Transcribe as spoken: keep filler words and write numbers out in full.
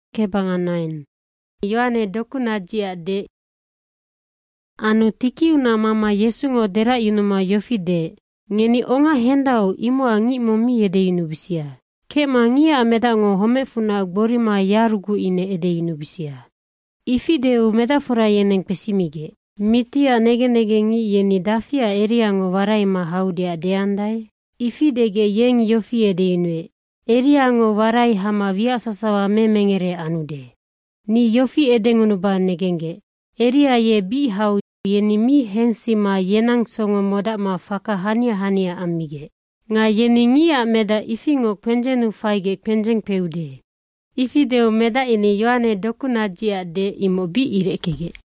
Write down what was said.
kebanganain. Yohane dokunaji de. Anu tiki una mama Yesu ngo dera yunuma yofide. Ngeni onga hendau imo angi momi ede yunubisia. Ke mangia meda ngo home funa gborima yarugu ine ede yunubisia. Ifideu metafora yeneng pesimige. Mitia nege nege ngi yeni dafia eria ngo warai ma haudia deandai. Ifidege yeng yofi ede yunue. Eria ngo warai hama via sasawa memengere anude. Ni yofi ede ngunuba negenge. Eria ye bi hau yeni mi hensi ma yenang songo moda ma faka hania hania amige. Nga yeni ngia meda ifingo kwenjenu faige kwenjeng peude. Ifideo meda ini Yohane dokunaji de imo bi irekege.